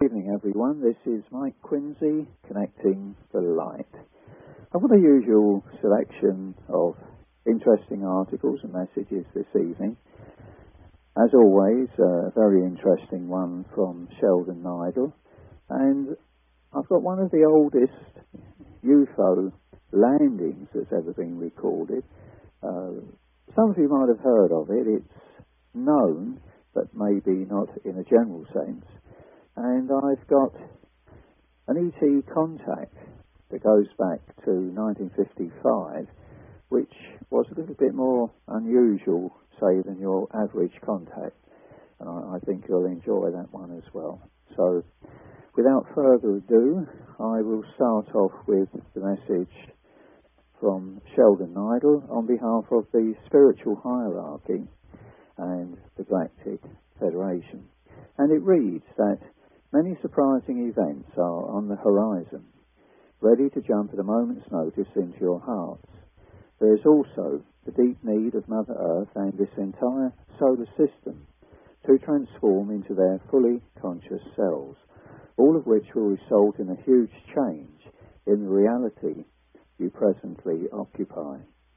Good evening, everyone. This is Mike Quincy, Connecting the Light. I've got a usual selection of interesting articles and messages this evening. As always, a very interesting one from Sheldon Nidle. And I've got one of the oldest UFO landings that's ever been recorded. Some of you might have heard of it. It's known, but maybe not in a general sense. And I've got an ET contact that goes back to 1955, which was a little bit more unusual, say, than your average contact. And I think you'll enjoy that one as well. So, without further ado, I will start off with the message from Sheldon Nidle on behalf of the Spiritual Hierarchy and the Galactic Federation. And it reads that many surprising events are on the horizon, ready to jump at a moment's notice into your hearts. There is also the deep need of Mother Earth and this entire solar system to transform into their fully conscious selves, all of which will result in a huge change in the reality you presently occupy.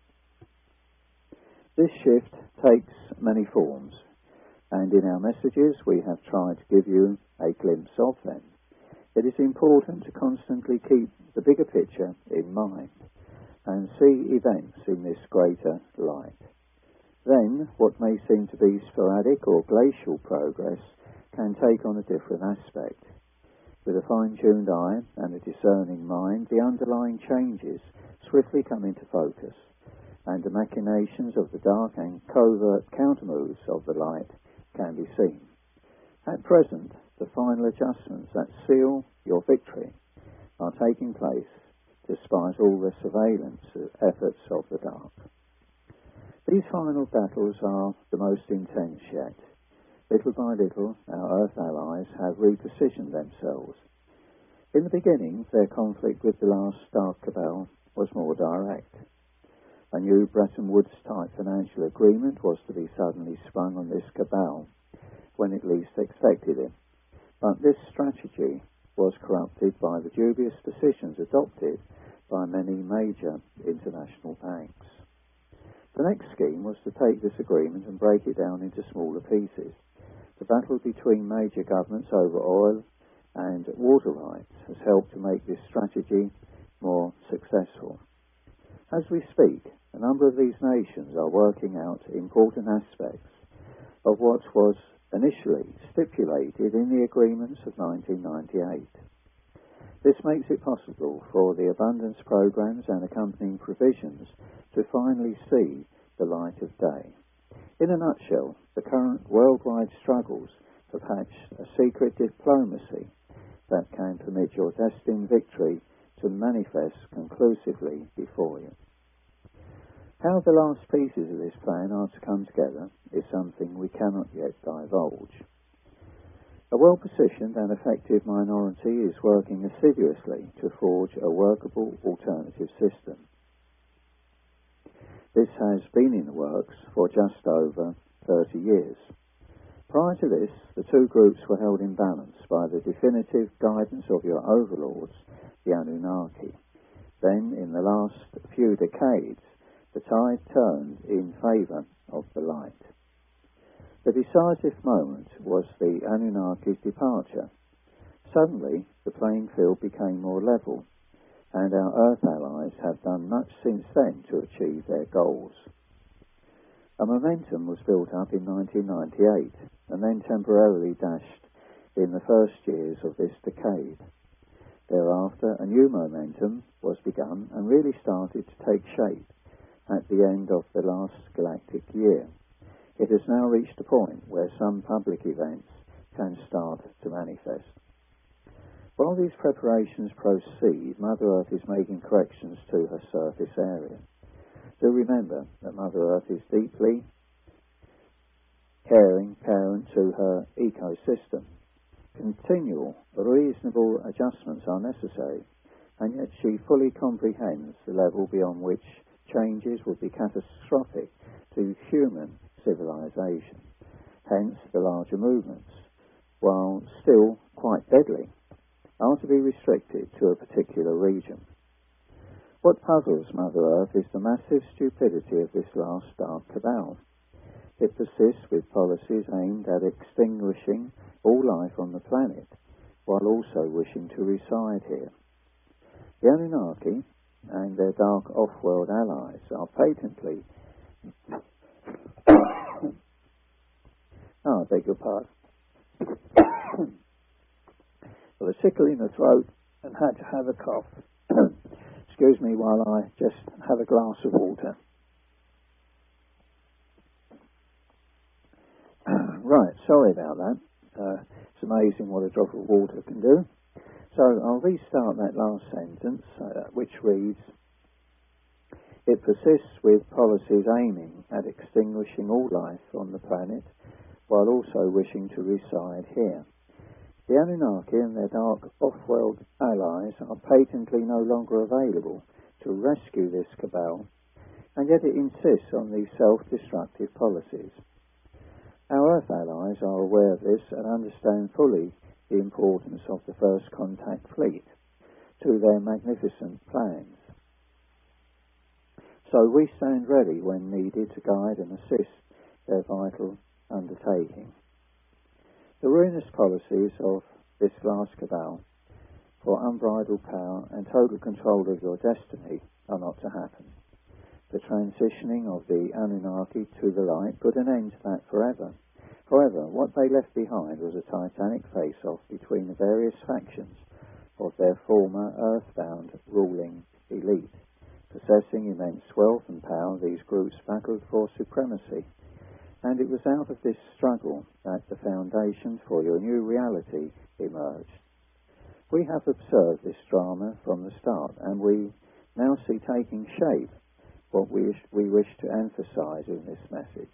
This shift takes many forms, and in our messages we have tried to give you a glimpse of them. It is important to constantly keep the bigger picture in mind and see events in this greater light. Then, what may seem to be sporadic or glacial progress can take on a different aspect. With a fine-tuned eye and a discerning mind, the underlying changes swiftly come into focus, and the machinations of the dark and covert countermoves of the light can be seen. At present, the final adjustments that seal your victory are taking place despite all the surveillance efforts of the dark. These final battles are the most intense yet. Little by little, our Earth allies have repositioned themselves. In the beginning, their conflict with the last Dark Cabal was more direct. A new Bretton Woods-type financial agreement was to be suddenly sprung on this cabal when it least expected it. But this strategy was corrupted by the dubious decisions adopted by many major international banks. The next scheme was to take this agreement and break it down into smaller pieces. The battle between major governments over oil and water rights has helped to make this strategy more successful. As we speak, a number of these nations are working out important aspects of what was initially stipulated in the agreements of 1998. This makes it possible for the abundance programs and accompanying provisions to finally see the light of day. In a nutshell, the current worldwide struggles have hatched a secret diplomacy that can permit your destined victory to manifest conclusively before you. How the last pieces of this plan are to come together is something we cannot yet divulge. A well-positioned and effective minority is working assiduously to forge a workable alternative system. This has been in the works for just over 30 years. Prior to this, the two groups were held in balance by the definitive guidance of your overlords, the Anunnaki. Then, in the last few decades, the tide turned in favour of the light. The decisive moment was the Anunnaki's departure. Suddenly, the playing field became more level, and our Earth allies have done much since then to achieve their goals. A momentum was built up in 1998, and then temporarily dashed in the first years of this decade. Thereafter, a new momentum was begun and really started to take shape at the end of the last galactic year. It has now reached a point where some public events can start to manifest. While these preparations proceed, Mother Earth is making corrections to her surface area. Do remember that Mother Earth is deeply caring parent to her ecosystem. Continual, reasonable adjustments are necessary, and yet she fully comprehends the level beyond which changes would be catastrophic to human civilization. Hence the larger movements, while still quite deadly, are to be restricted to a particular region. What puzzles Mother Earth is the massive stupidity of this last dark cabal. It persists with policies aimed at extinguishing all life on the planet, while also wishing to reside here. The Anunnaki and their dark off-world allies are patently... I beg your pardon. Got a tickle in the throat and had to have a cough. Excuse me while I just have a glass of water. Right, sorry about that. It's amazing what a drop of water can do. So I'll restart that last sentence, which reads, it persists with policies aiming at extinguishing all life on the planet, while also wishing to reside here. The Anunnaki and their dark off-world allies are patently no longer available to rescue this cabal, and yet it insists on these self-destructive policies. Our Earth allies are aware of this and understand fully the importance of the First Contact Fleet to their magnificent plans. So we stand ready when needed to guide and assist their vital undertaking. The ruinous policies of this last cabal for unbridled power and total control of your destiny are not to happen. The transitioning of the Anunnaki to the light put an end to that forever. However, what they left behind was a titanic face-off between the various factions of their former earthbound ruling elite. Possessing immense wealth and power, these groups battled for supremacy, and it was out of this struggle that the foundation for your new reality emerged. We have observed this drama from the start, and we now see taking shape what we wish to emphasize in this message.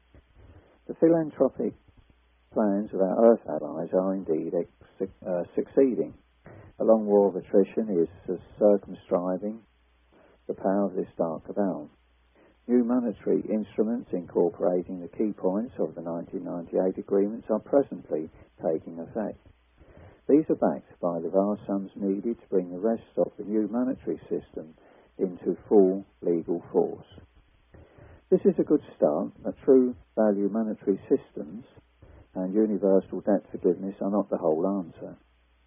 The philanthropic plans of our Earth allies are indeed succeeding. A long war of attrition is circumscribing the power of this dark cabal. New monetary instruments incorporating the key points of the 1998 agreements are presently taking effect. These are backed by the vast sums needed to bring the rest of the new monetary system into full legal force. This is a good start, but true value monetary systems and universal debt forgiveness are not the whole answer.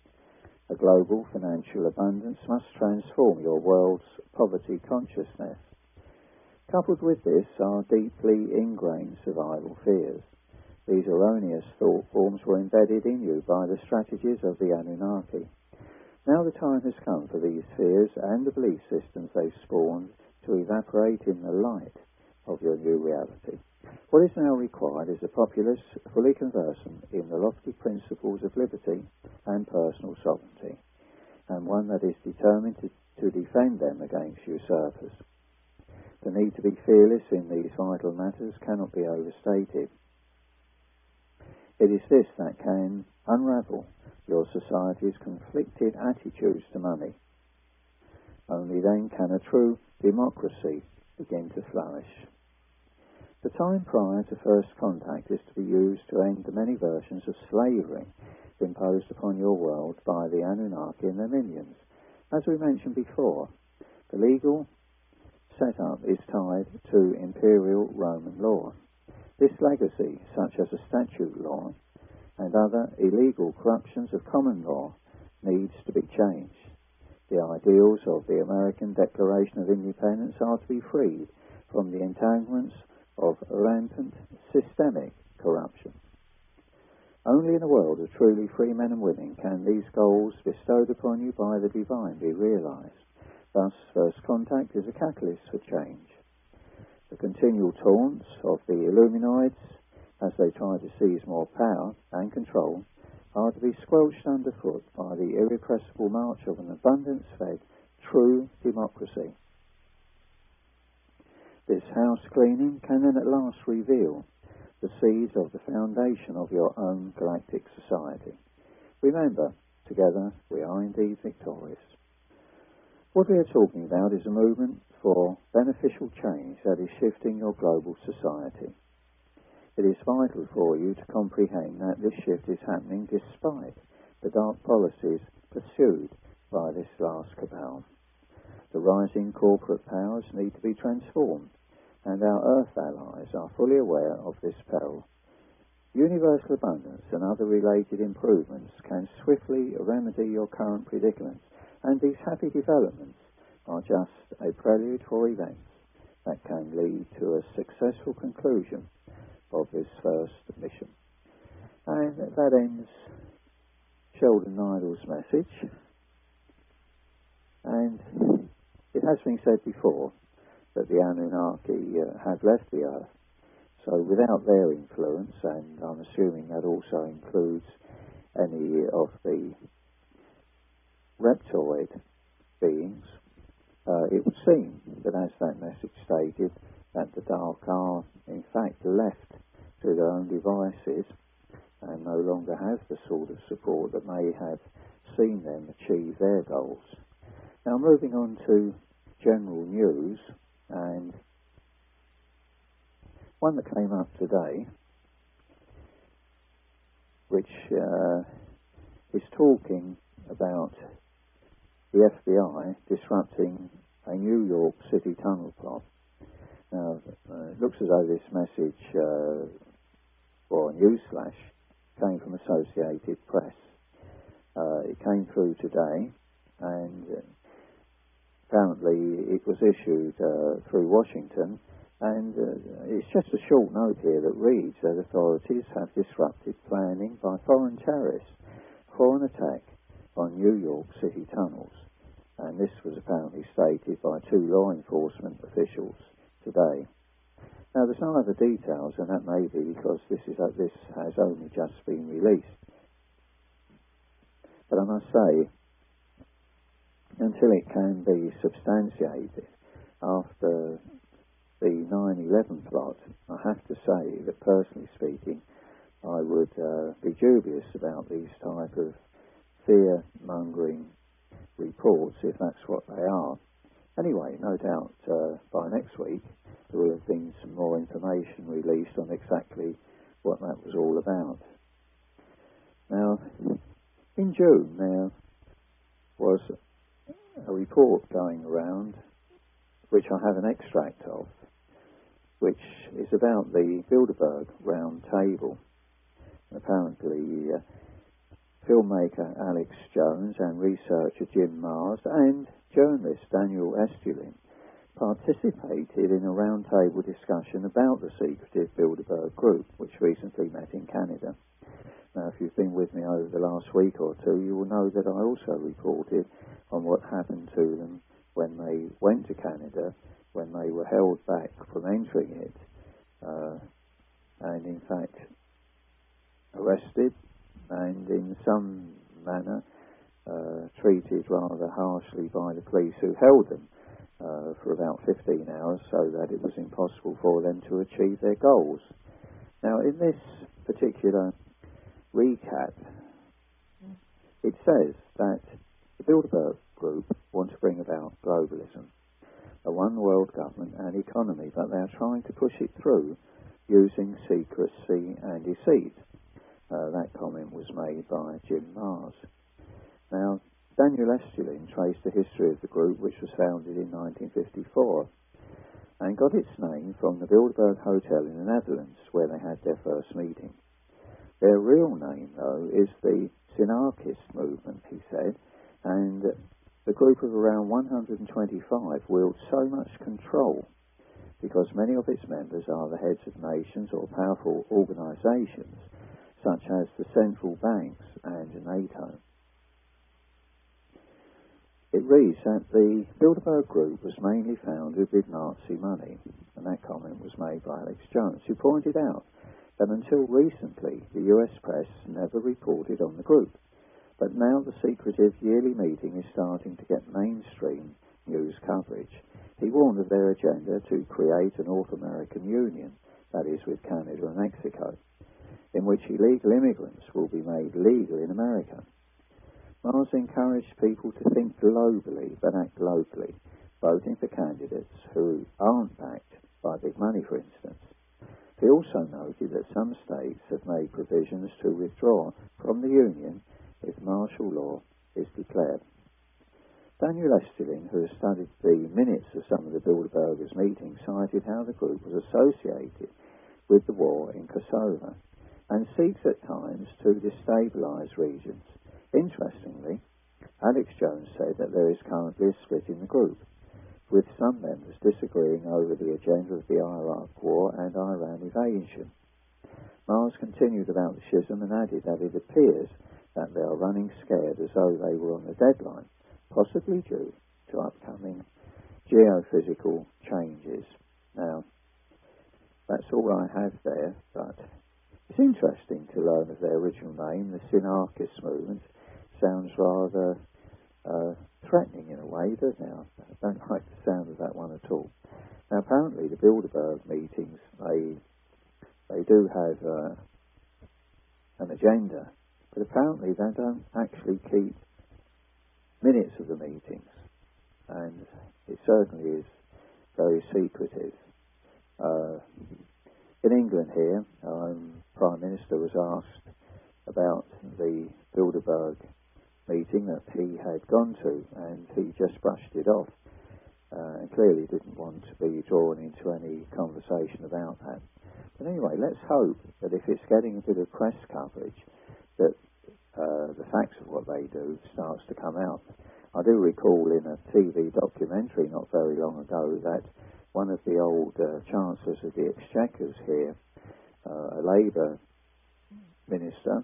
A global financial abundance must transform your world's poverty consciousness. Coupled with this are deeply ingrained survival fears. These erroneous thought forms were embedded in you by the strategies of the Anunnaki. Now the time has come for these fears and the belief systems they spawned to evaporate in the light of your new reality. What is now required is a populace fully conversant in the lofty principles of liberty and personal sovereignty, and one that is determined to defend them against usurpers. The need to be fearless in these vital matters cannot be overstated. It is this that can unravel your society's conflicted attitudes to money. Only then can a true democracy begin to flourish. The time prior to first contact is to be used to end the many versions of slavery imposed upon your world by the Anunnaki and their minions. As we mentioned before, the legal setup is tied to imperial Roman law. This legacy, such as a statute law and other illegal corruptions of common law, needs to be changed. The ideals of the American Declaration of Independence are to be freed from the entanglements of rampant systemic corruption. Only in a world of truly free men and women can these goals bestowed upon you by the divine be realized. Thus, first contact is a catalyst for change. The continual taunts of the Illuminoids, as they try to seize more power and control, are to be squelched underfoot by the irrepressible march of an abundance-fed, true democracy. This house cleaning can then at last reveal the seeds of the foundation of your own galactic society. Remember, together we are indeed victorious. What we are talking about is a movement for beneficial change that is shifting your global society. It is vital for you to comprehend that this shift is happening despite the dark policies pursued by this last cabal. The rising corporate powers need to be transformed, and our Earth allies are fully aware of this peril. Universal abundance and other related improvements can swiftly remedy your current predicaments, and these happy developments are just a prelude for events that can lead to a successful conclusion of this first mission. And that ends Sheldon Nidle's message. And it has been said before that the Anunnaki had left the Earth, so without their influence, and I'm assuming that also includes any of the reptoid beings, it would seem that, as that message stated, that the Dark are in fact left to their own devices and no longer have the sort of support that may have seen them achieve their goals. Now, moving on to general news, and one that came up today, which is talking about the FBI disrupting a New York City tunnel plot. Now, it looks as though this message, or a newsflash, came from Associated Press. It came through today, and apparently it was issued through Washington, and it's just a short note here that reads that authorities have disrupted planning by foreign terrorists for an attack on New York City tunnels. And this was apparently stated by 2 law enforcement officials today. Now, there's no other details, and that may be because this has only just been released. But I must say, until it can be substantiated after the 9/11 plot, I have to say that, personally speaking, I would be dubious about these type of fear-mongering reports, if that's what they are. Anyway, no doubt by next week there will have been some more information released on exactly what that was all about. Now, in June there was a report going around, which I have an extract of, which is about the Bilderberg Round Table. Apparently, filmmaker Alex Jones and researcher Jim Mars and journalist Daniel Estulin participated in a roundtable discussion about the secretive Bilderberg Group, which recently met in Canada. Now, if you've been with me over the last week or two, you will know that I also reported on what happened to them when they went to Canada, when they were held back from entering it, and in fact arrested and in some manner treated rather harshly by the police, who held them for about 15 hours so that it was impossible for them to achieve their goals. Now, in this particular recap, it says that the Bilderberg Group want to bring about globalism, a one-world government and economy, but they are trying to push it through using secrecy and deceit. That comment was made by Jim Mars. Now, Daniel Estulin traced the history of the group, which was founded in 1954, and got its name from the Bilderberg Hotel in the Netherlands, where they had their first meeting. Their real name, though, is the Synarchist movement, he said, and the group of around 125 wields so much control because many of its members are the heads of nations or powerful organisations, such as the central banks and NATO. It reads that the Bilderberg Group was mainly founded with Nazi money, and that comment was made by Alex Jones, who pointed out that until recently the US press never reported on the group, but now the secretive yearly meeting is starting to get mainstream news coverage. He warned of their agenda to create a North American Union, that is with Canada and Mexico, in which illegal immigrants will be made legal in America. Mars encouraged people to think globally but act locally, voting for candidates who aren't backed by big money, for instance. He also noted that some states have made provisions to withdraw from the Union if martial law is declared. Daniel Estelin, who has studied the minutes of some of the Bilderbergers' meetings, cited how the group was associated with the war in Kosovo and seeks at times to destabilise regions. Interestingly, Alex Jones said that there is currently a split in the group, with some members disagreeing over the agenda of the Iraq War and Iran invasion. Mars continued about the schism and added that it appears that they are running scared as though they were on a deadline, possibly due to upcoming geophysical changes. Now, that's all I have there, but it's interesting to learn of their original name. The Synarchist movement sounds rather threatening in a way, doesn't it? I don't like the sound of that one at all. Now, apparently the Bilderberg meetings, they do have an agenda, but apparently they don't actually keep minutes of the meetings, and it certainly is very secretive. In England here, Prime Minister was asked about the Bilderberg meeting that he had gone to, and he just brushed it off and clearly didn't want to be drawn into any conversation about that. But anyway, let's hope that if it's getting a bit of press coverage, that the facts of what they do starts to come out. I do recall in a TV documentary not very long ago that one of the old chancellors of the exchequers here, a Labour minister,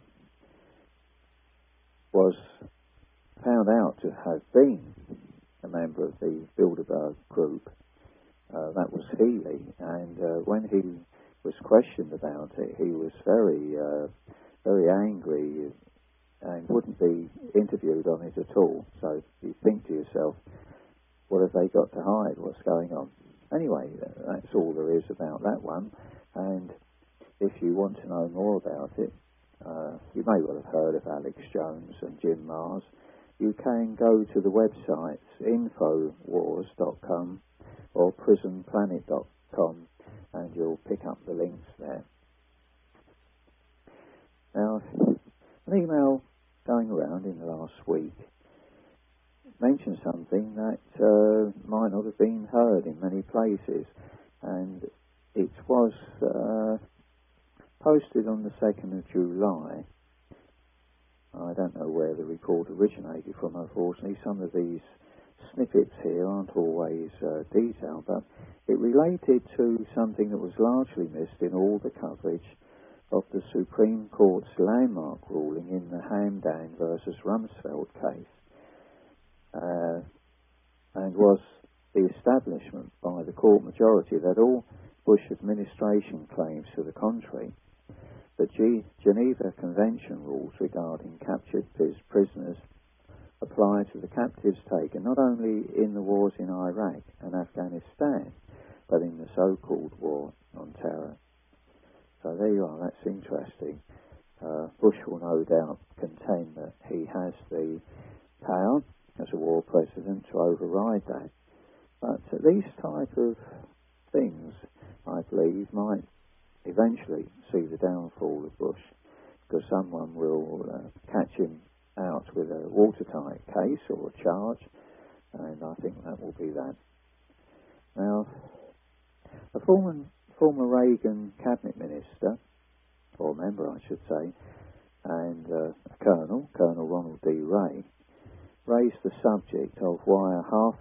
was found out to have been a member of the Bilderberg group. That was Healy, and when he was questioned about it, he was very angry and wouldn't be interviewed on it at all. So you think to yourself, what have they got to hide? What's going on? Anyway, that's all there is about that one. And if you want to know more about it, you may well have heard of Alex Jones and Jim Mars. You can go to the websites infowars.com or prisonplanet.com, and you'll pick up the links there. Now, an email going around in the last week mentioned something that might not have been heard in many places, and it was posted on the 2nd of July. I don't know where the report originated from, unfortunately. Some of these snippets here aren't always detailed, but it related to something that was largely missed in all the coverage of the Supreme Court's landmark ruling in the Hamdan versus Rumsfeld case, and was the establishment by the court majority that all Bush administration claims to the contrary, the Geneva Convention rules regarding captured prisoners apply to the captives taken not only in the wars in Iraq and Afghanistan, but in the so-called war on terror. So there you are, that's interesting. Bush will no doubt contend that he has the power as a war president to override that. But these type of things, I believe, might eventually see the downfall of Bush, because someone will catch him out with a watertight case or a charge, and I think that will be that. Now, a former Reagan cabinet minister, or member I should say, and a Colonel Ronald D. Ray, raised the subject of why $500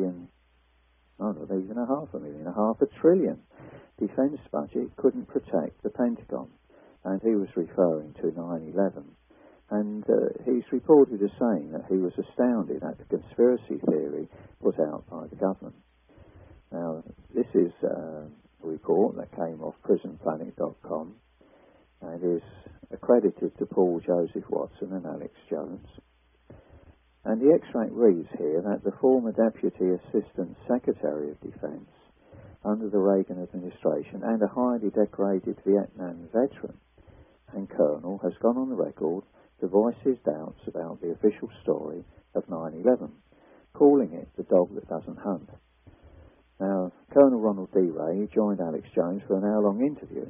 billion defence budget couldn't protect the Pentagon, and he was referring to 9/11. And he's reported as saying that he was astounded at the conspiracy theory put out by the government. Now, this is a report that came off prisonplanet.com and is accredited to Paul Joseph Watson and Alex Jones. And the extract reads here that the former Deputy Assistant Secretary of Defence under the Reagan administration and a highly decorated Vietnam veteran and colonel has gone on the record to voice his doubts about the official story of 9/11, calling it the dog that doesn't hunt. Now, Colonel Ronald D. Ray joined Alex Jones for an hour-long interview,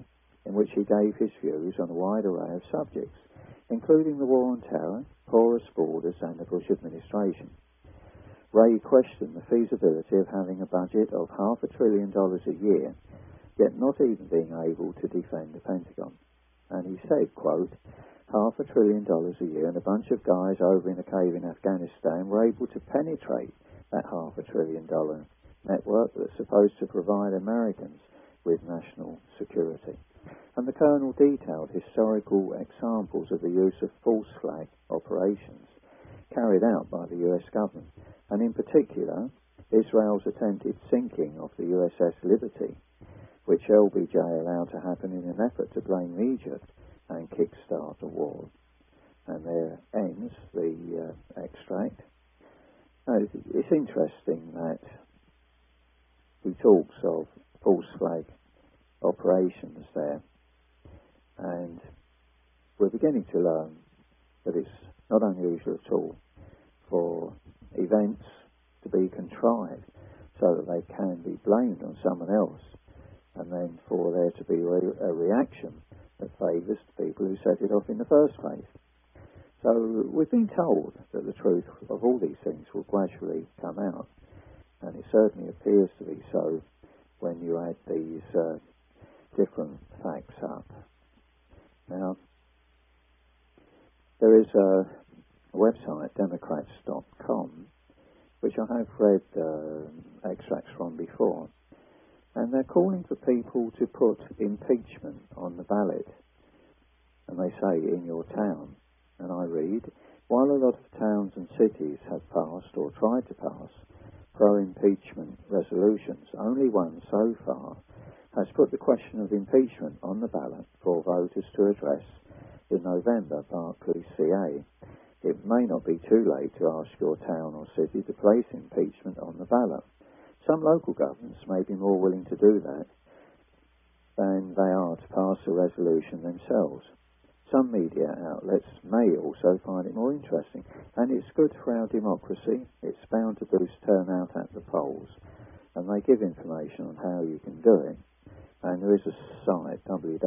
in which he gave his views on a wide array of subjects, including the war on terror, porous borders, and the Bush administration. Wray questioned the feasibility of having a budget of $500 billion a year, yet not even being able to defend the Pentagon. And he said, quote, $500 billion a year and a bunch of guys over in a cave in Afghanistan were able to penetrate that $500 billion network that's supposed to provide Americans with national security. And the Colonel detailed historical examples of the use of false flag operations carried out by the US government, and in particular, Israel's attempted sinking of the USS Liberty, which LBJ allowed to happen in an effort to blame Egypt and kickstart the war. And there ends the extract. It's interesting that he talks of false flag operations there, and we're beginning to learn that it's not unusual at all for events to be contrived so that they can be blamed on someone else, and then for there to be a reaction that favours the people who set it off in the first place. So we've been told that the truth of all these things will gradually come out, and it certainly appears to be so when you add these different facts up. Now, there is a website, Democrats.com, which I have read extracts from before, and they're calling for people to put impeachment on the ballot, and they say in your town. And I read, while a lot of towns and cities have passed or tried to pass pro-impeachment resolutions, only one so far has put the question of impeachment on the ballot for voters to address in November, Barclays, CA. It may not be too late to ask your town or city to place impeachment on the ballot. Some local governments may be more willing to do that than they are to pass a resolution themselves. Some media outlets may also find it more interesting, and it's good for our democracy. It's bound to boost turnout at the polls, and they give information on how you can do it. And there is a site,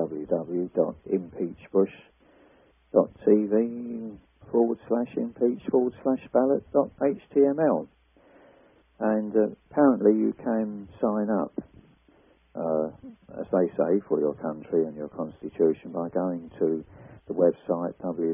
www.impeachbush.tv/impeach/ballot.html, and apparently you can sign up, as they say, for your country and your constitution by going to the website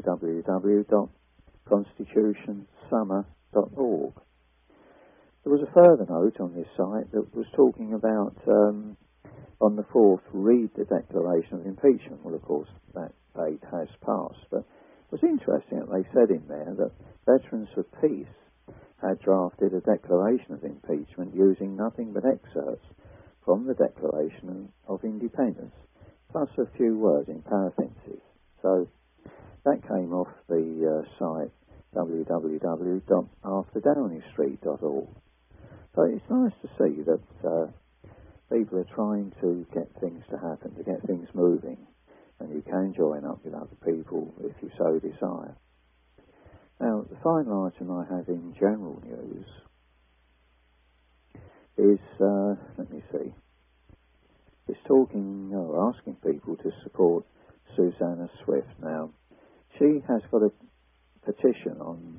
www.constitutionsummer.org. There was a further note on this site that was talking about, on the 4th, read the Declaration of Impeachment. Well, of course, that date has passed, but it was interesting that they said in there that Veterans for Peace had drafted a Declaration of Impeachment using nothing but excerpts from the Declaration of Independence, plus a few words in parentheses. So that came off the site www.afterdowningstreet.org. So it's nice to see that people are trying to get things to happen, to get things moving, and you can join up with other people if you so desire. Now, the final item I have in general news is, let me see, it's talking, or asking people to support Susanna Swift. Now, she has got a petition on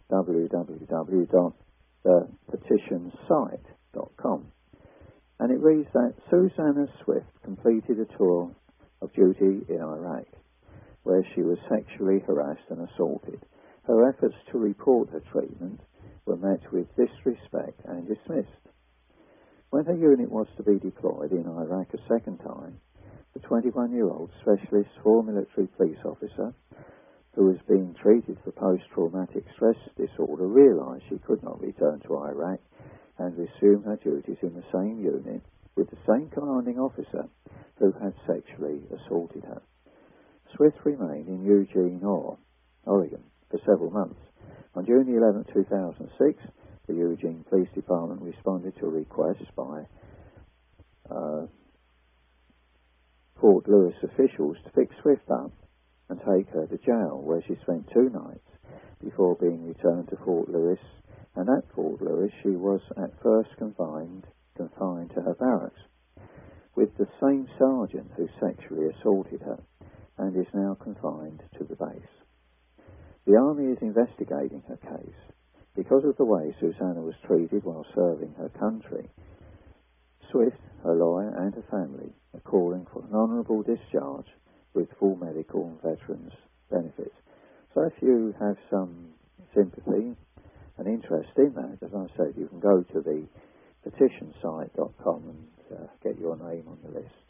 www.thepetitionsite.com, and it reads that Susanna Swift completed a tour of duty in Iraq, where she was sexually harassed and assaulted. Her efforts to report her treatment were met with disrespect and dismissed. When her unit was to be deployed in Iraq a second time, the 21-year-old specialist for military police officer, who was being treated for post-traumatic stress disorder, realised she could not return to Iraq and resume her duties in the same unit with the same commanding officer who had sexually assaulted her. Swift remained in Eugene, Oregon, for several months. On June 11, 2006, the Eugene Police Department responded to a request by Fort Lewis officials to pick Swift up and take her to jail, where she spent 2 nights before being returned to Fort Lewis. And at Fort Lewis, she was at first confined to her barracks. with the same sergeant who sexually assaulted her and is now confined to the base. The army is investigating her case. Because of the way Susanna was treated while serving her country, Swift, her lawyer and her family are calling for an honourable discharge with full medical and veterans benefits. So if you have some sympathy and interest in that, as I said, you can go to the petitionsite.com and get your name on the list.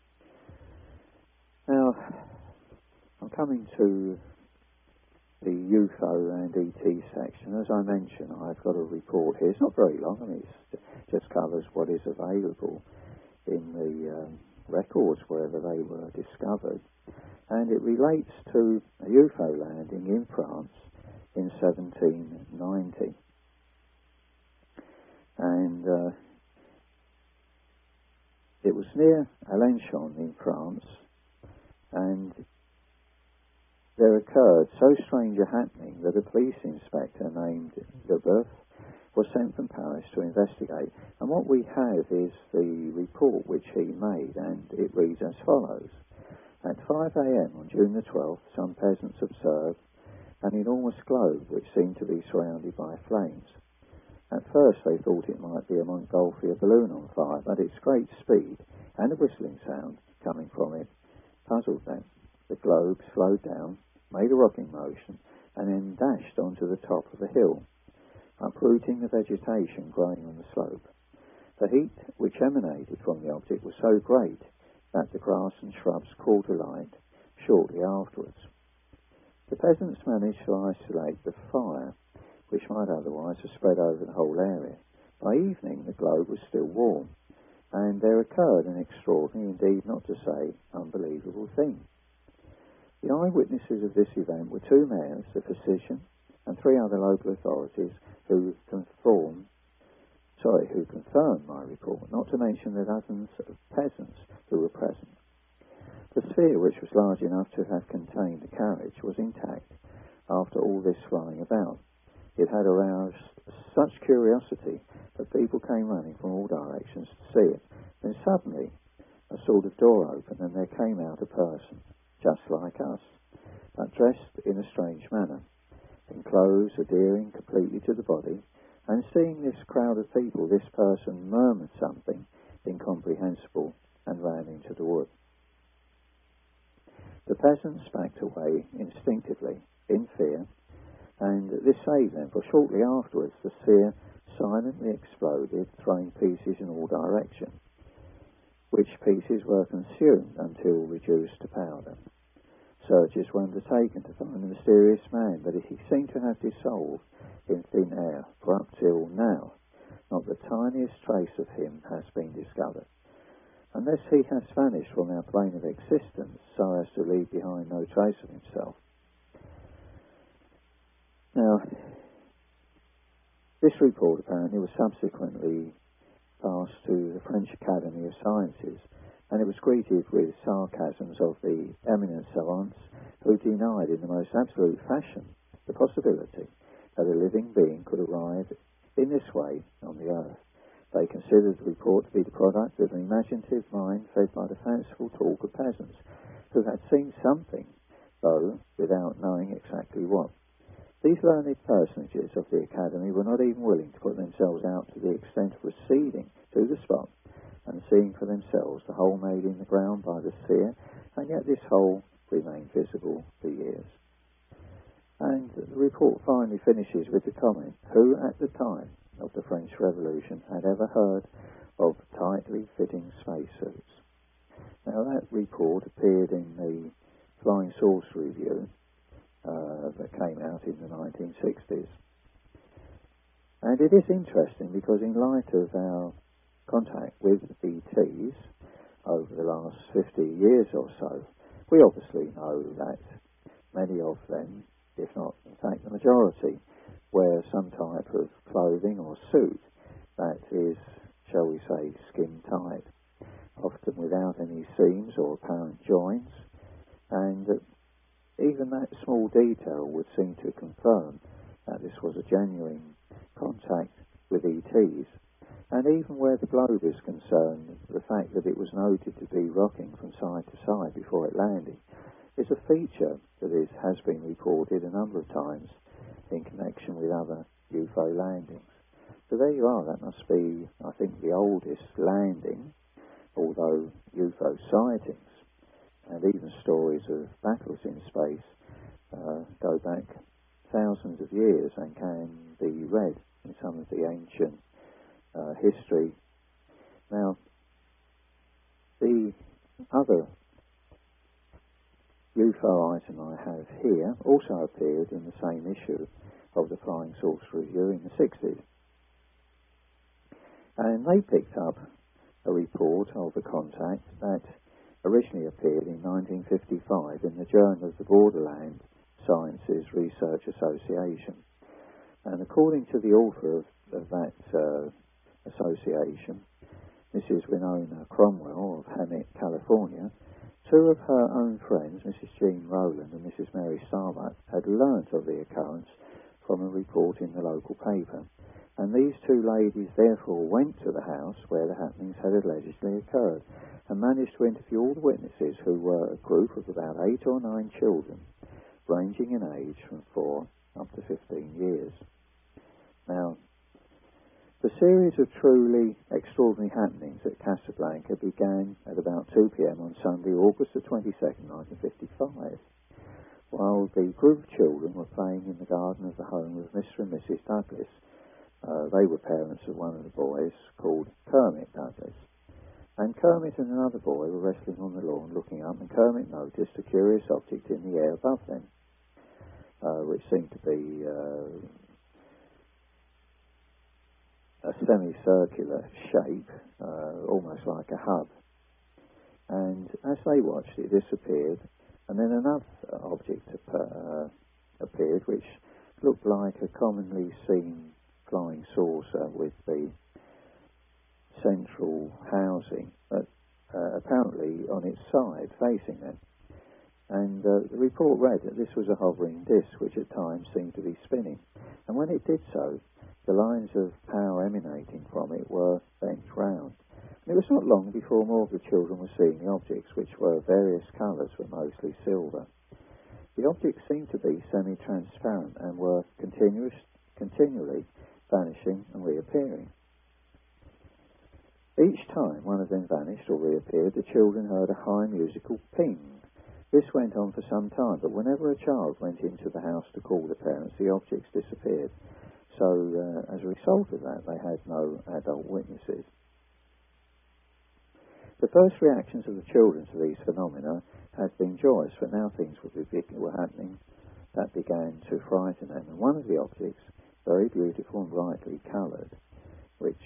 Now, I'm coming to the UFO and ET section. As I mentioned, I've got a report here. It's not very long. I mean, it just covers what is available in the records wherever they were discovered. And it relates to a UFO landing in France in 1790. And it was near Alençon in France, and there occurred so strange a happening that a police inspector named Leboeuf was sent from Paris to investigate. And what we have is the report which he made, and it reads as follows. At 5 a.m. on June the 12th, some peasants observed an enormous globe which seemed to be surrounded by flames. At first they thought it might be a Montgolfier balloon on fire, but its great speed and a whistling sound coming from it puzzled them. The globe slowed down, made a rocking motion, and then dashed onto the top of a hill, uprooting the vegetation growing on the slope. The heat which emanated from the object was so great that the grass and shrubs caught alight shortly afterwards. The peasants managed to isolate the fire, which might otherwise have spread over the whole area. By evening, the globe was still warm, and there occurred an extraordinary, indeed not to say unbelievable thing. The eyewitnesses of this event were two mayors, a physician, and three other local authorities who confirmed my report, not to mention the dozens of peasants who were present. The sphere, which was large enough to have contained the carriage, was intact after all this flying about. It had aroused such curiosity that people came running from all directions to see it. Then suddenly a sort of door opened, and there came out a person, just like us, but dressed in a strange manner, in clothes adhering completely to the body. And seeing this crowd of people, this person murmured something incomprehensible and ran into the wood. The peasants backed away instinctively, in fear, and this saved them, for shortly afterwards the sphere silently exploded, throwing pieces in all directions, which pieces were consumed until reduced to powder. Searches were undertaken to find the mysterious man, but he seemed to have dissolved in thin air, for up till now not the tiniest trace of him has been discovered, unless he has vanished from our plane of existence so as to leave behind no trace of himself. Now, this report apparently was subsequently passed to the French Academy of Sciences, and it was greeted with sarcasms of the eminent savants who denied in the most absolute fashion the possibility that a living being could arrive in this way on the earth. They considered the report to be the product of an imaginative mind fed by the fanciful talk of peasants who had seen something, though without knowing exactly what. These learned personages of the Academy were not even willing to put themselves out to the extent of proceeding to the spot and seeing for themselves the hole made in the ground by the sphere, and yet this hole remained visible for years. And the report finally finishes with the comment, who at the time of the French Revolution had ever heard of tightly fitting spacesuits? Now that report appeared in the Flying Saucer Review that came out in the 1960s. And it is interesting because in light of our contact with ETs over the last 50 years or so, we obviously know that many of them, if not in fact the majority, wear some type of clothing or suit that is, shall we say, skin tight, often without any seams or apparent joints, and even that small detail would seem to confirm that this was a genuine contact with ETs. And even where the globe is concerned, the fact that it was noted to be rocking from side to side before it landed is a feature that has been reported a number of times in connection with other UFO landings. So there you are. That must be, I think, the oldest landing, although UFO sightings and even stories of battles in space go back thousands of years and can be read in some of the ancient history. Now, the other UFO item I have here also appeared in the same issue of the Flying Saucer Review in the 60s. And they picked up a report of a contact that originally appeared in 1955 in the Journal of the Borderland Sciences Research Association. And according to the author of that association, Mrs. Winona Cromwell of Hemet, California, two of her own friends, Mrs. Jean Rowland and Mrs. Mary Starbuck, had learnt of the occurrence from a report in the local paper. And these two ladies therefore went to the house where the happenings had allegedly occurred and managed to interview all the witnesses, who were a group of about 8 or 9 children, ranging in age from 4 up to 15 years. Now, the series of truly extraordinary happenings at Casablanca began at about 2 p.m. on Sunday, August the 22nd, 1955, while the group of children were playing in the garden of the home of Mr. and Mrs. Douglas. They were parents of one of the boys, called Kermit Douglas. And Kermit and another boy were wrestling on the lawn, looking up, and Kermit noticed a curious object in the air above them, which seemed to be a semicircular shape, almost like a hub. And as they watched, it disappeared, and then another object appeared, which looked like a commonly seen flying saucer with the central housing, but apparently on its side, facing them. And the report read that this was a hovering disc, which at times seemed to be spinning. And when it did so, the lines of power emanating from it were bent round. And it was not long before more of the children were seeing the objects, which were of various colours, but mostly silver. The objects seemed to be semi-transparent and were continually vanishing and reappearing. Each time one of them vanished or reappeared, the children heard a high musical ping. This went on for some time, but whenever a child went into the house to call the parents, the objects disappeared. So, as a result of that, they had no adult witnesses. The first reactions of the children to these phenomena had been joyous, but now things were happening that began to frighten them. And one of the objects, very beautiful and brightly coloured, which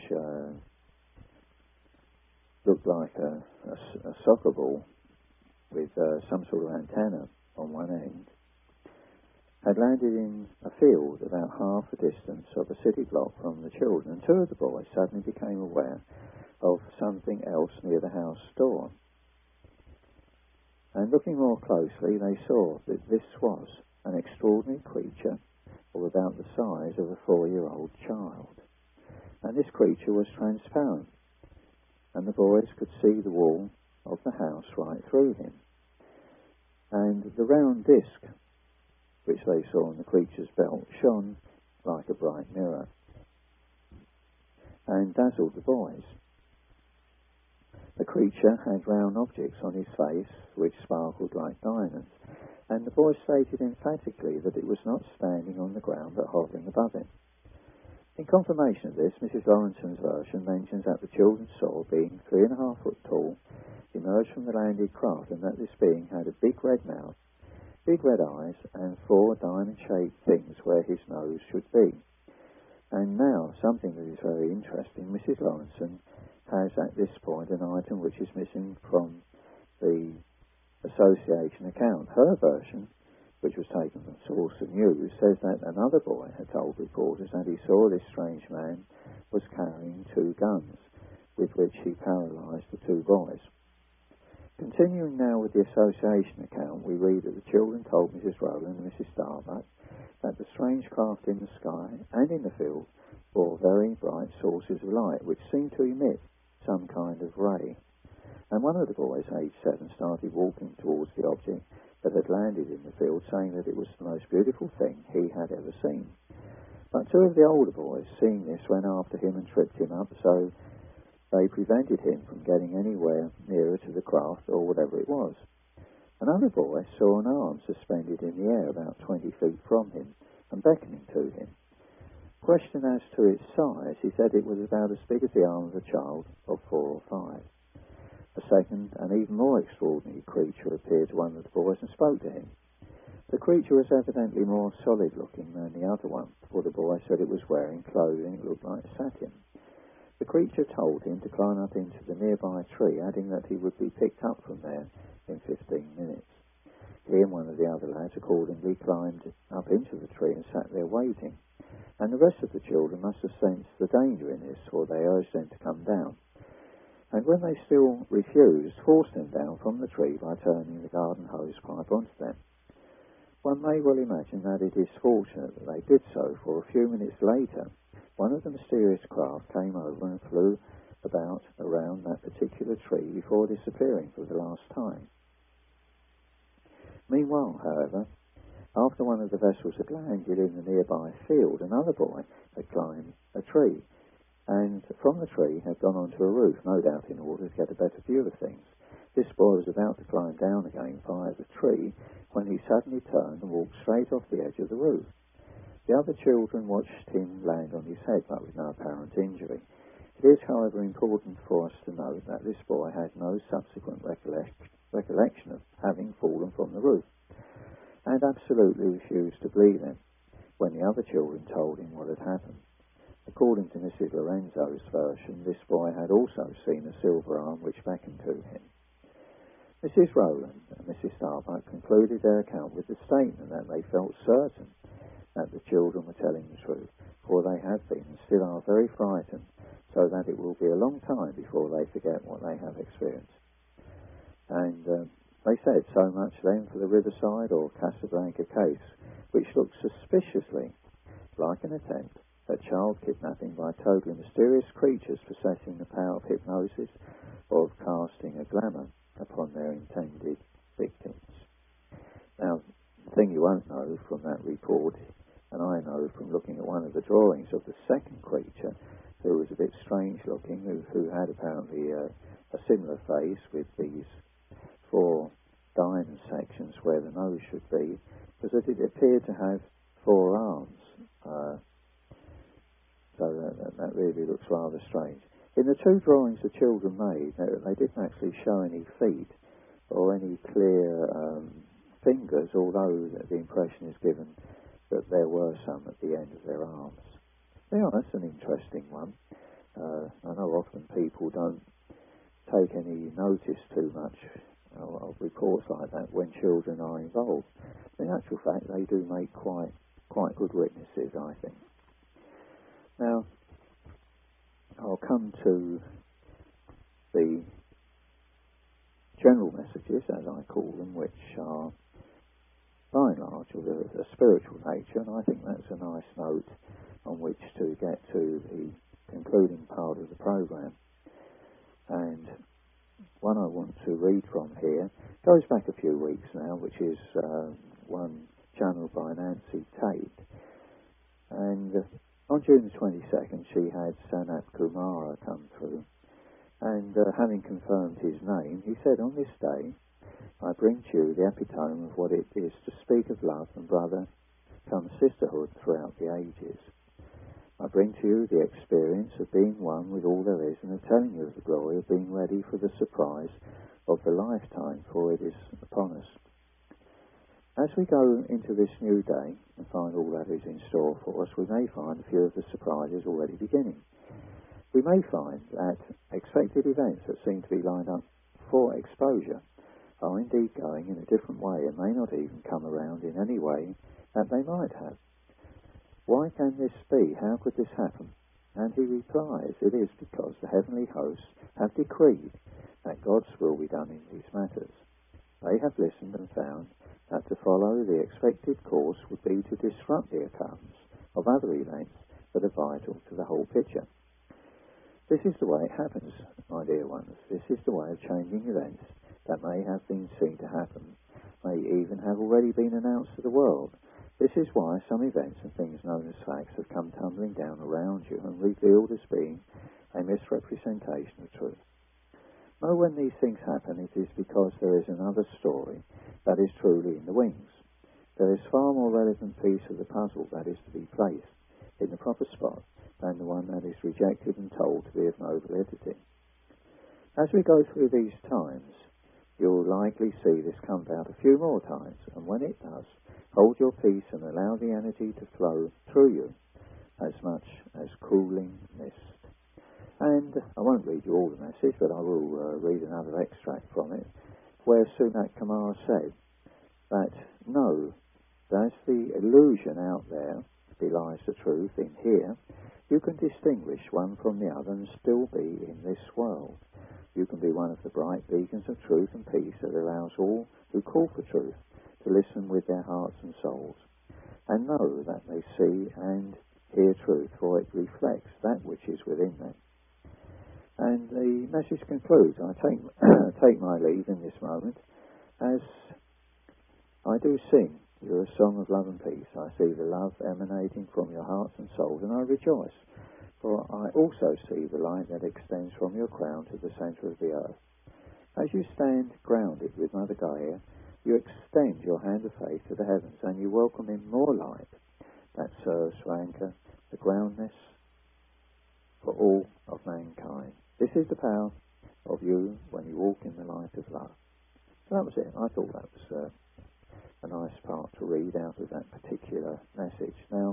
looked like a soccer ball with some sort of antenna on one end, had landed in a field about half the distance of a city block from the children, and two of the boys suddenly became aware of something else near the house door. And looking more closely, they saw that this was an extraordinary creature of about the size of a 4-year-old child. And this creature was transparent, and the boys could see the wall of the house right through him. And the round disc, which they saw on the creature's belt, shone like a bright mirror and dazzled the boys. The creature had round objects on his face which sparkled like diamonds, and the boys stated emphatically that it was not standing on the ground but hovering above him. In confirmation of this, Mrs. Lawrenson's version mentions that the children saw a being 3.5 foot tall emerge from the landed craft, and that this being had a big red mouth, big red eyes, and 4 diamond-shaped things where his nose should be. And now, something that is very interesting, Mrs. Lawrenson has at this point an item which is missing from the association account. Her version, which was taken from Source of News, says that another boy had told reporters that he saw this strange man was carrying 2 guns, with which he paralysed the 2 boys. Continuing now with the association account, we read that the children told Mrs. Rowland and Mrs. Starbuck that the strange craft in the sky and in the field bore very bright sources of light, which seemed to emit some kind of ray. And one of the boys, aged 7, started walking towards the object that had landed in the field, saying that it was the most beautiful thing he had ever seen. But two of the older boys, seeing this, went after him and tripped him up, so they prevented him from getting anywhere nearer to the craft or whatever it was. Another boy saw an arm suspended in the air about 20 feet from him and beckoning to him. Questioned as to its size, he said it was about as big as the arm of a child of 4 or 5. A second and even more extraordinary creature appeared to one of the boys and spoke to him. The creature was evidently more solid-looking than the other one, for the boy said it was wearing clothing that looked like satin. The creature told him to climb up into the nearby tree, adding that he would be picked up from there in 15 minutes. He and one of the other lads accordingly climbed up into the tree and sat there waiting, and the rest of the children must have sensed the danger in this, for they urged them to come down, and when they still refused, forced them down from the tree by turning the garden hose pipe onto them. One may well imagine that it is fortunate that they did so, for a few minutes later, one of the mysterious craft came over and flew about around that particular tree before disappearing for the last time. Meanwhile, however, after one of the vessels had landed in the nearby field, another boy had climbed a tree, and from the tree had gone onto a roof, no doubt in order to get a better view of things. This boy was about to climb down again via the tree when he suddenly turned and walked straight off the edge of the roof. The other children watched him land on his head, but with no apparent injury. It is, however, important for us to note that this boy had no subsequent recollection of having fallen from the roof, and absolutely refused to believe him when the other children told him what had happened. According to Mrs. Lorenzo's version, this boy had also seen a silver arm which beckoned to him. Mrs. Rowland and Mrs. Starbuck concluded their account with the statement that they felt certain that the children were telling the truth, for they have been and still are very frightened, so that it will be a long time before they forget what they have experienced. And they said so much then for the Riverside or Casablanca case, which looks suspiciously like an attempt at child kidnapping by totally mysterious creatures possessing the power of hypnosis or of casting a glamour upon their intended victims. Now, the thing you won't know from that report, and I know from looking at one of the drawings of the second creature, who was a bit strange looking, who had apparently a similar face with these 4 diamond sections where the nose should be, was that it appeared to have 4 arms. So that really looks rather strange. In the 2 drawings the children made, they didn't actually show any feet or any clear fingers, although the impression is given that there were some at the end of their arms. Yeah, that's an interesting one. I know often people don't take any notice too much of reports like that when children are involved. In actual fact, they do make quite good witnesses, I think. Now, I'll come to the general messages, as I call them, which are by and large of a spiritual nature, and I think that's a nice note on which to get to the concluding part of the program. And one I want to read from here goes back a few weeks now, which is one channeled by Nancy Tate. And on June the 22nd, she had Sanat Kumara come through, and having confirmed his name, he said, "On this day, I bring to you the epitome of what it is to speak of love and brother come sisterhood throughout the ages. I bring to you the experience of being one with all there is, and of telling you of the glory of being ready for the surprise of the lifetime, for it is upon us. As we go into this new day and find all that is in store for us, we may find a few of the surprises already beginning. We may find that expected events that seem to be lined up for exposure are indeed going in a different way and may not even come around in any way that they might have. Why can this be? How could this happen?" And he replies, "It is because the heavenly hosts have decreed that God's will be done in these matters. They have listened and found that to follow the expected course would be to disrupt the occurrence of other events that are vital to the whole picture. This is the way it happens, my dear ones. This is the way of changing events that may have been seen to happen, may even have already been announced to the world. This is why some events and things known as facts have come tumbling down around you and revealed as being a misrepresentation of truth. Know when these things happen, it is because there is another story that is truly in the wings. There is far more relevant piece of the puzzle that is to be placed in the proper spot than the one that is rejected and told to be of no validity. As we go through these times, you'll likely see this come about a few more times, and when it does, hold your peace and allow the energy to flow through you as much as cooling mist. And I won't read you all the message, but I will read another extract from it, where Sunak Kamara said that no, there's the illusion out there belies the truth. In here, you can distinguish one from the other and still be in this world. You can be one of the bright beacons of truth and peace that allows all who call for truth to listen with their hearts and souls, and know that they see and hear truth, for it reflects that which is within them. And the message concludes. I take my leave in this moment as I do sing you a song of love and peace. I see the love emanating from your hearts and souls, and I rejoice, for I also see the light that extends from your crown to the centre of the earth. As you stand grounded with Mother Gaia, you extend your hand of faith to the heavens, and you welcome in more light that serves to anchor the groundness for all of mankind. This is the power of you when you walk in the light of love. So that was it. I thought that was a nice part to read out of that particular message. Now,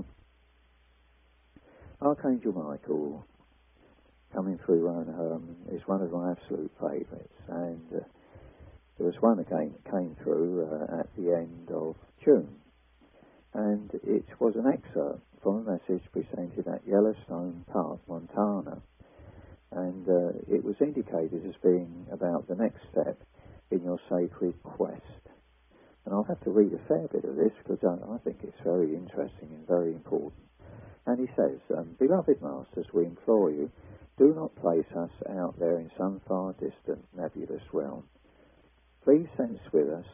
Archangel Michael, coming through Rona Herman, is one of my absolute favourites, and there was one again that came through at the end of June, and it was an excerpt from a message presented at Yellowstone Park, Montana, and it was indicated as being about the next step in your sacred quest. And I'll have to read a fair bit of this because I think it's very interesting and very important. And he says, Beloved Masters, we implore you, do not place us out there in some far distant nebulous realm. Please sense with us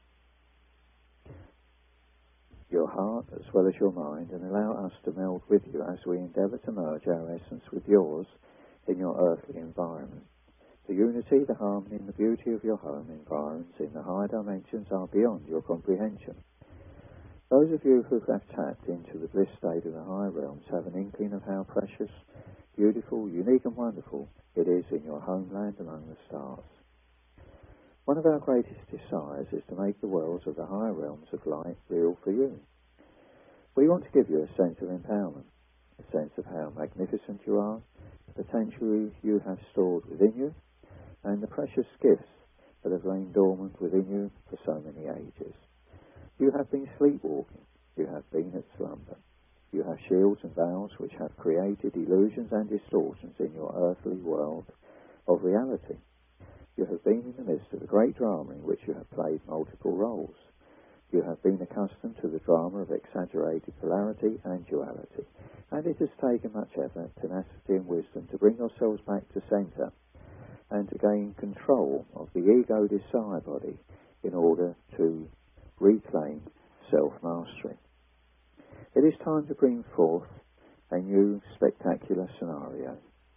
your heart as well as your mind, and allow us to meld with you as we endeavour to merge our essence with yours in your earthly environment. The unity, the harmony, and the beauty of your home environs in the higher dimensions are beyond your comprehension. Those of you who have tapped into the bliss state of the higher realms have an inkling of how precious, beautiful, unique and wonderful it is in your homeland among the stars. One of our greatest desires is to make the worlds of the higher realms of light real for you. We want to give you a sense of empowerment, a sense of how magnificent you are, the potential you have stored within you, and the precious gifts that have lain dormant within you for so many ages. You have been sleepwalking, you have been at slumber. You have shields and veils which have created illusions and distortions in your earthly world of reality. You have been in the midst of a great drama in which you have played multiple roles. You have been accustomed to the drama of exaggerated polarity and duality, and it has taken much effort, tenacity and wisdom to bring yourselves back to centre and to gain control of the ego desire body in order to reclaim self-mastery. It is time to bring forth a new spectacular scenario.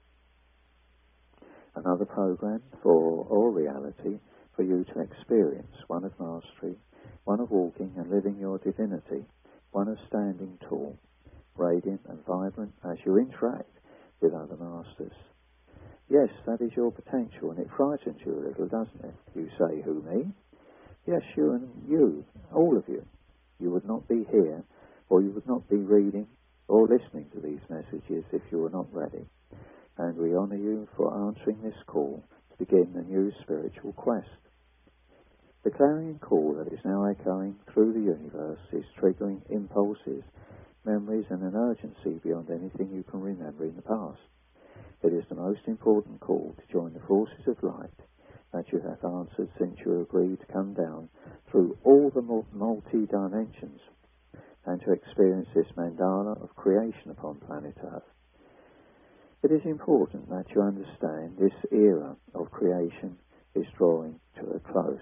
Another program for all reality for you to experience, one of mastery, one of walking and living your divinity, one of standing tall, radiant and vibrant as you interact with other masters. Yes, that is your potential, and it frightens you a little, doesn't it? You say, who, me? Yes, you and you, all of you. You would not be here, or you would not be reading or listening to these messages if you were not ready. And we honour you for answering this call to begin a new spiritual quest. The clarion call that is now echoing through the universe is triggering impulses, memories and an urgency beyond anything you can remember in the past. It is the most important call to join the forces of light that you have answered since you agreed to come down through all the multi-dimensions and to experience this mandala of creation upon planet Earth. It is important that you understand this era of creation is drawing to a close.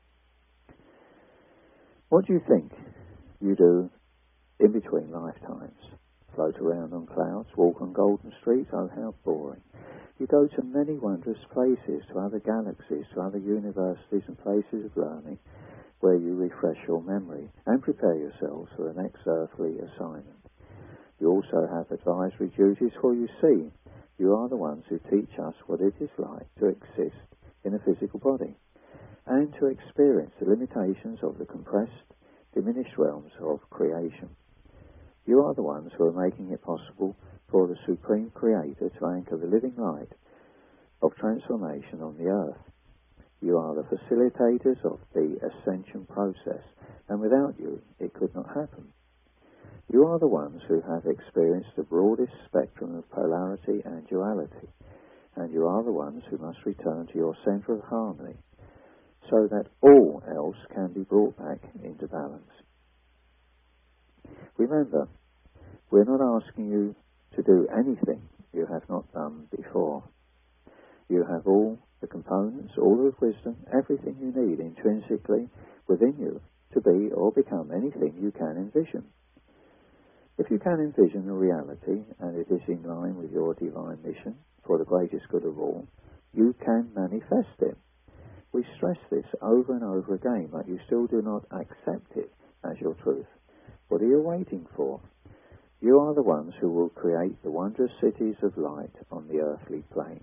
What do you think you do in between lifetimes? Float around on clouds, walk on golden streets? Oh, how boring. You go to many wondrous places, to other galaxies, to other universities and places of learning, where you refresh your memory and prepare yourselves for the next earthly assignment. You also have advisory duties, for you see, you are the ones who teach us what it is like to exist in a physical body, and to experience the limitations of the compressed, diminished realms of creation. You are the ones who are making it possible for the Supreme Creator to anchor the living light of transformation on the earth. You are the facilitators of the ascension process, and without you it could not happen. You are the ones who have experienced the broadest spectrum of polarity and duality, and you are the ones who must return to your centre of harmony, so that all else can be brought back into balance. Remember, we're not asking you to do anything you have not done before. You have all the components, all of wisdom, everything you need intrinsically within you to be or become anything you can envision. If you can envision a reality, and it is in line with your divine mission for the greatest good of all, you can manifest it. We stress this over and over again, but you still do not accept it as your truth. What are you waiting for? You are the ones who will create the wondrous cities of light on the earthly plane.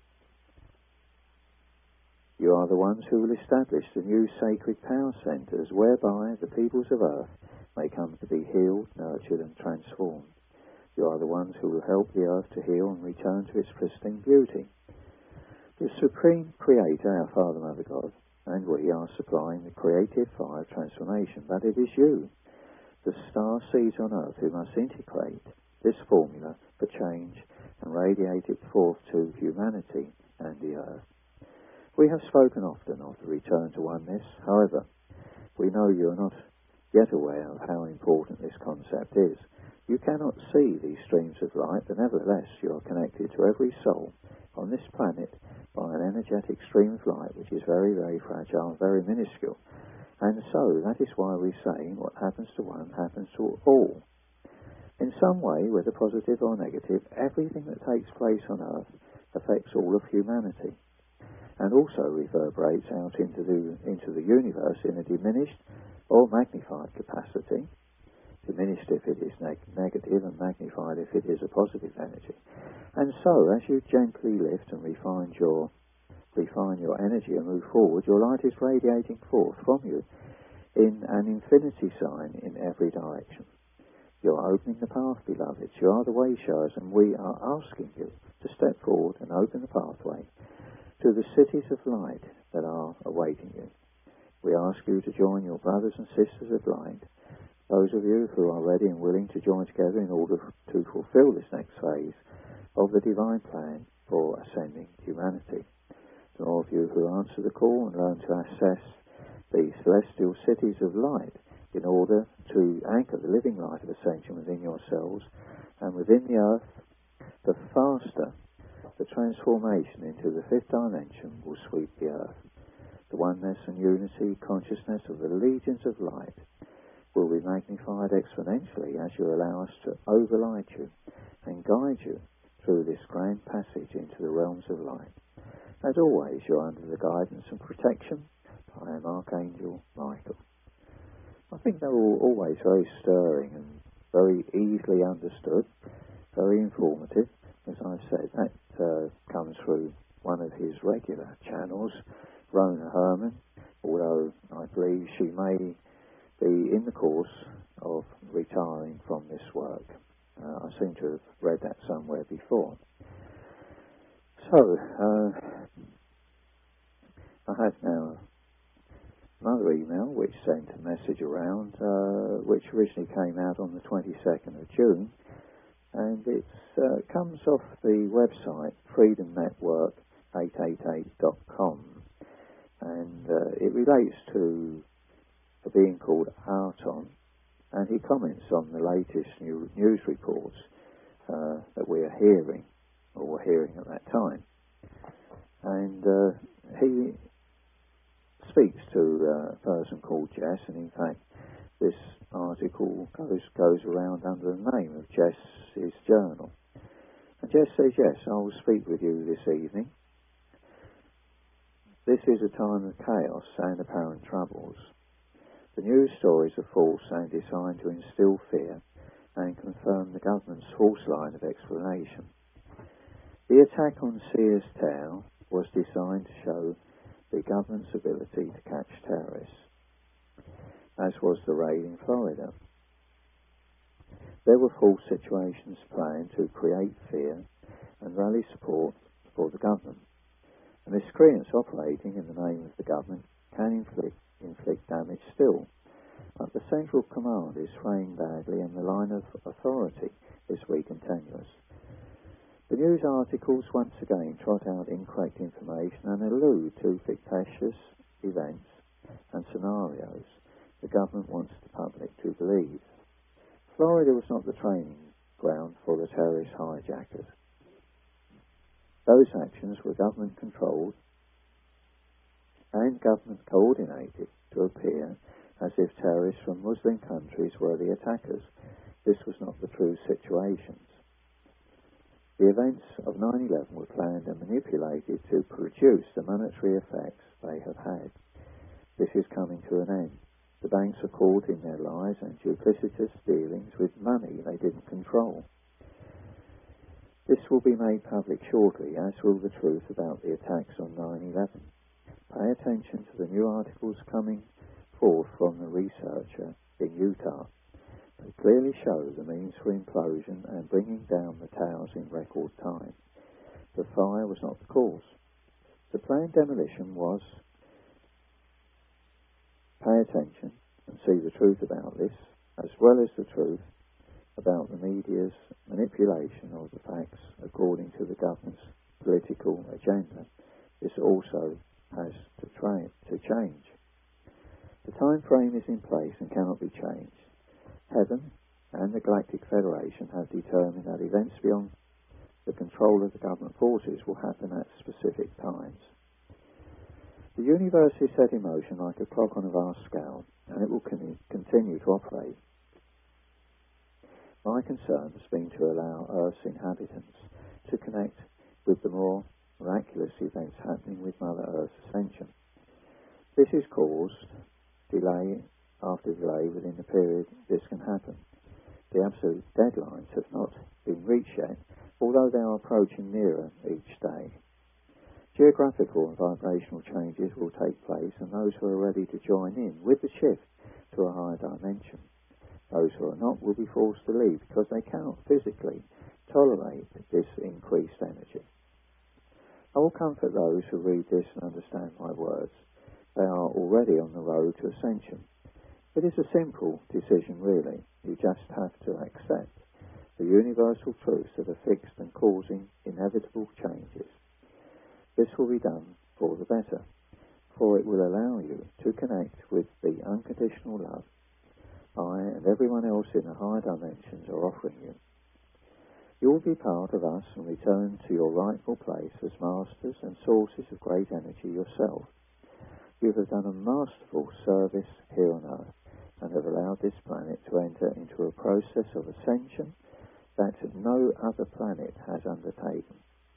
You are the ones who will establish the new sacred power centres whereby the peoples of earth may come to be healed, nurtured and transformed. You are the ones who will help the earth to heal and return to its pristine beauty. The Supreme Creator, our Father, Mother, God, and we are supplying the creative fire of transformation, but it is you, the star seeds on earth, who must integrate this formula for change and radiate it forth to humanity and the earth. We have spoken often of the return to oneness. However, we know you are not yet aware of how important this concept is. You cannot see these streams of light, but nevertheless you are connected to every soul on this planet by an energetic stream of light which is very, very fragile and very minuscule. And so that is why we say what happens to one happens to all. In some way, whether positive or negative, everything that takes place on earth affects all of humanity, and also reverberates out into the universe in a diminished or magnified capacity. Diminished if it is negative, and magnified if it is a positive energy. And so, as you gently lift and refine your energy and move forward, your light is radiating forth from you in an infinity sign in every direction. You are opening the path, beloveds. You are the way showers, and we are asking you to step forward and open the pathway to the cities of light that are awaiting you. We ask you to join your brothers and sisters of light, those of you who are ready and willing to join together in order to fulfill this next phase of the divine plan for ascending humanity. To all of you who answer the call and learn to access the celestial cities of light in order to anchor the living light of ascension within yourselves and within the earth, the faster the transformation into the fifth dimension will sweep the earth. The oneness and unity consciousness of the legions of light will be magnified exponentially as you allow us to overlight you and guide you through this grand passage into the realms of light. As always, you're under the guidance and protection. I am Archangel Michael. I think they're always very stirring and very easily understood, very informative. As I said, that comes through one of his regular channels, Rona Herman, although I believe she may be in the course of retiring from this work. I seem to have read that somewhere before. So, I have now another email which sent a message around, which originally came out on the 22nd of June, and it comes off the website freedomnetwork888.com, and it relates to a being called Arton, and he comments on the latest news reports that we are hearing or were hearing at that time. And he speaks to a person called Jess, and in fact this article goes around under the name of Jess's journal. And Jess says, yes, I will speak with you this evening. This is a time of chaos and apparent troubles. The news stories are false and designed to instill fear and confirm the government's false line of explanation. The attack on Sears Tower was designed to show the government's ability to catch terrorists, as was the raid in Florida. There were false situations planned to create fear and rally support for the government. And miscreants operating in the name of the government can inflict damage still. But the central command is framed badly and the line of authority is weak and tenuous. The news articles once again trot out incorrect information and allude to fictitious events and scenarios the government wants the public to believe. Florida was not the training ground for the terrorist hijackers. Those actions were government-controlled and government-coordinated to appear as if terrorists from Muslim countries were the attackers. This was not the true situations. The events of 9/11 were planned and manipulated to produce the monetary effects they have had. This is coming to an end. The banks are caught in their lies and duplicitous dealings with money they didn't control. This will be made public shortly, as will the truth about the attacks on 9/11. Pay attention to the new articles coming forth from the researcher in Utah. They clearly show the means for implosion and bringing down the towers in record time. The fire was not the cause. The planned demolition was. Pay attention and see the truth about this, as well as the truth about the media's manipulation of the facts according to the government's political agenda. This also has to change. The time frame is in place and cannot be changed. Heaven and the Galactic Federation have determined that events beyond the control of the government forces will happen at specific times. The universe is set in motion like a clock on a vast scale, and it will continue to operate. My concern has been to allow Earth's inhabitants to connect with the more miraculous events happening with Mother Earth's ascension. This has caused delay after delay within the period this can happen. The absolute deadlines have not been reached yet, although they are approaching nearer each day. Geographical and vibrational changes will take place, and those who are ready to join in with the shift to a higher dimension. Those who are not will be forced to leave because they cannot physically tolerate this increased energy. I will comfort those who read this and understand my words. They are already on the road to ascension. It is a simple decision, really. You just have to accept the universal truths that are fixed and causing inevitable changes. This will be done for the better, for it will allow you to connect with the unconditional love I and everyone else in the higher dimensions are offering you. You will be part of us and return to your rightful place as masters and sources of great energy yourself. You have done a masterful service here on Earth and have allowed this planet to enter into a process of ascension that no other planet has undertaken.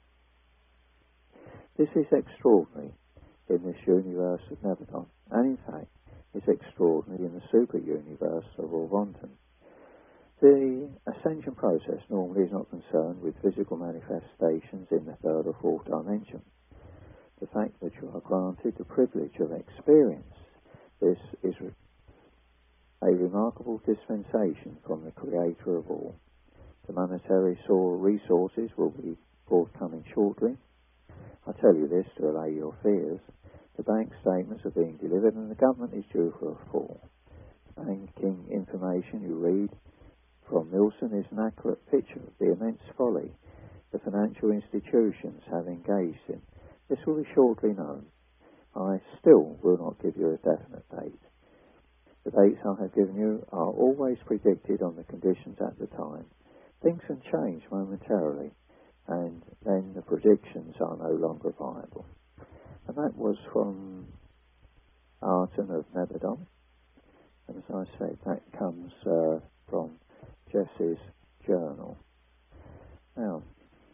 This is extraordinary in this universe of Neverton, and in fact is extraordinary in the super-universe of Orvonton. The ascension process normally is not concerned with physical manifestations in the third or fourth dimension. The fact that you are granted the privilege of experience this is a remarkable dispensation from the Creator of all. The monetary resources will be forthcoming shortly. I tell you this to allay your fears. The bank statements are being delivered and the government is due for a fall. Banking information you read from Milson is an accurate picture of the immense folly the financial institutions have engaged in. This will be shortly known. I still will not give you a definite date. The dates I have given you are always predicted on the conditions at the time. Things can change momentarily. and then the predictions are no longer viable. And that was from Arton of Nebadon. And as I said, that comes from Jess's journal. Now,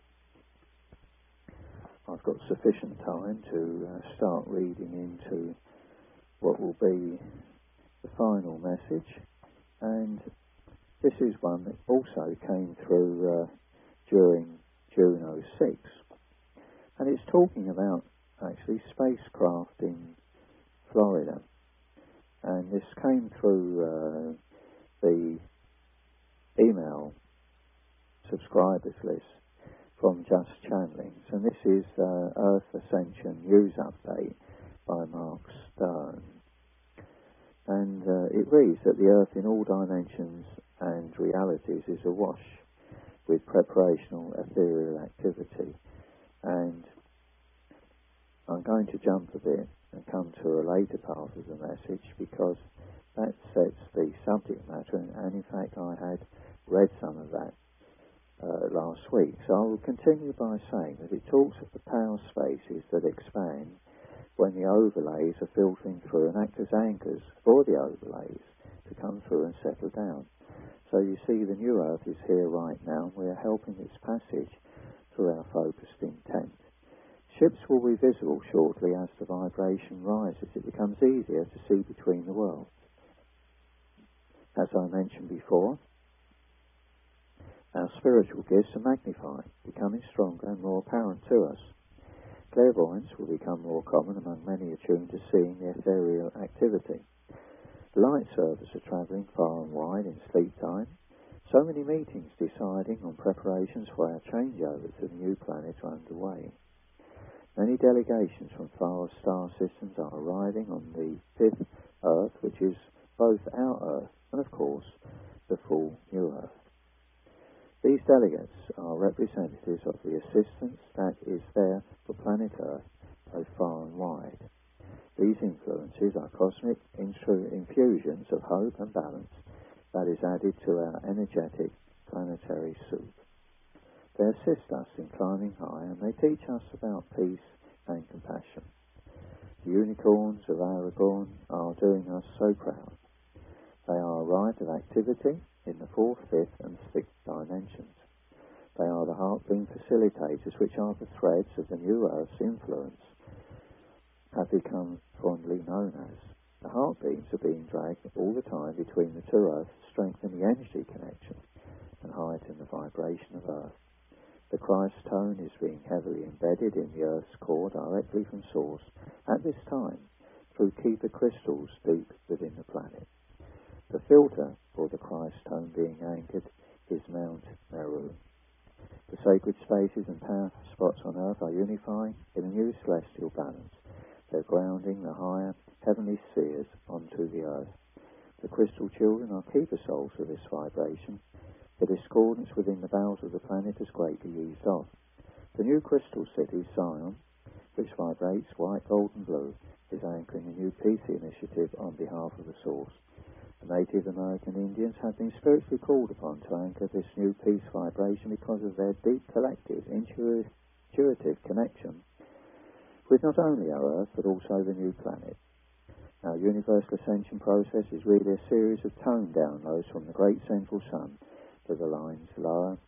I've got sufficient time to start reading into what will be the final message, and this is one that also came through during June 06, and it's talking about actually spacecraft in Florida, and this came through the email subscribers list from Just Channelings, and this is Earth Ascension News Update by Mark Stone. And it reads that the Earth in all dimensions and realities is awash with preparational ethereal activity. And I'm going to jump a bit and come to a later part of the message, because that sets the subject matter, and in fact I had read some of that last week. So I will continue by saying that it talks of the power spaces that expand when the overlays are filtering through and act as anchors for the overlays to come through and settle down. So you see, the new Earth is here right now, and we are helping its passage through our focused intent. Ships will be visible shortly as the vibration rises. It becomes easier to see between the worlds. As I mentioned before, our spiritual gifts are magnified, becoming stronger and more apparent to us. Clairvoyance will become more common among many attuned to seeing the ethereal activity. The light servers are travelling far and wide in sleep time. So many meetings deciding on preparations for our changeover to the new planet are underway. Many delegations from far star systems are arriving on the fifth Earth, which is both our Earth and, of course, the full new Earth. These delegates are representatives of the assistance that is there for planet Earth, both far and wide. These influences are cosmic infusions of hope and balance that is added to our energetic planetary soup. They assist us in climbing high, and they teach us about peace and compassion. The unicorns of Aragorn are doing us so proud. They are a rite of activity in the fourth, fifth and sixth dimensions. They are the heartbeam facilitators, which are the threads of the new Earth's influence, have become fondly known as. The heartbeams are being dragged all the time between the two Earths to strengthen the energy connection and heighten the vibration of Earth. The Christ tone is being heavily embedded in the Earth's core directly from source at this time through keeper crystals deep within the planet. The filter for the Christ tone being anchored is Mount Meru. The sacred spaces and power spots on Earth are unifying in a new celestial balance. They're grounding the higher heavenly spheres onto the Earth. The crystal children are keeper souls of this vibration. The discordance within the bowels of the planet has greatly eased off. The new crystal city, Zion, which vibrates white, gold and blue, is anchoring a new peace initiative on behalf of the source. The Native American Indians have been spiritually called upon to anchor this new peace vibration because of their deep collective, intuitive connection with not only our Earth, but also the new planet. Our universal ascension process is really a series of tone downloads from the great central sun to the lines lower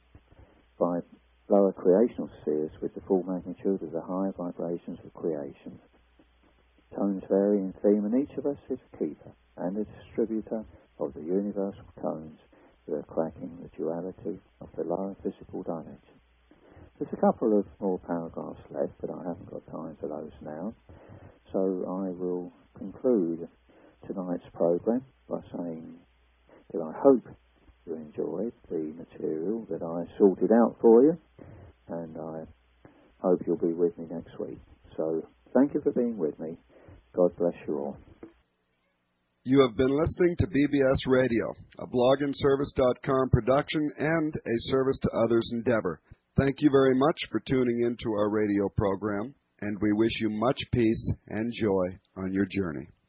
creational spheres with the full magnitude of the higher vibrations of creation. Tones vary in theme, and each of us is a keeper and a distributor of the universal tones that are cracking the duality of the lower physical dimension. There's a couple of more paragraphs left, but I haven't got time for those now. So I will conclude tonight's program by saying that I hope you enjoyed the material that I sorted out for you, and I hope you'll be with me next week. So thank you for being with me. God bless you all. You have been listening to BBS Radio, a blogandservice.com production and a service to others endeavor. Thank you very much for tuning in to our radio program, and we wish you much peace and joy on your journey.